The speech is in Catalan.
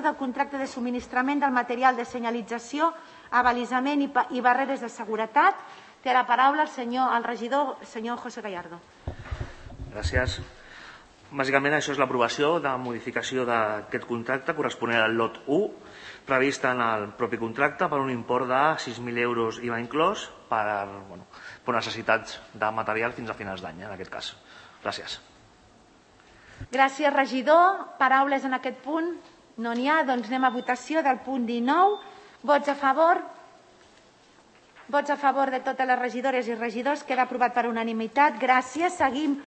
del contracte de subministrament del material de senyalització, abalisament i barreres de seguretat. Té la paraula el regidor, senyor José Gallardo. Gràcies. Bàsicament, això és l'aprovació de modificació d'aquest contracte corresponent al lot 1, prevista en el propi contracte per un import de 6.000 euros IVA inclòs per necessitats de material fins a finals d'any, en aquest cas. Gràcies. Gràcies, regidor. Paraules en aquest punt? No n'hi ha, doncs anem a votació del punt 19. Vots a favor? Vots a favor de totes les regidores i regidors. Queda aprovat per unanimitat. Gràcies. Seguim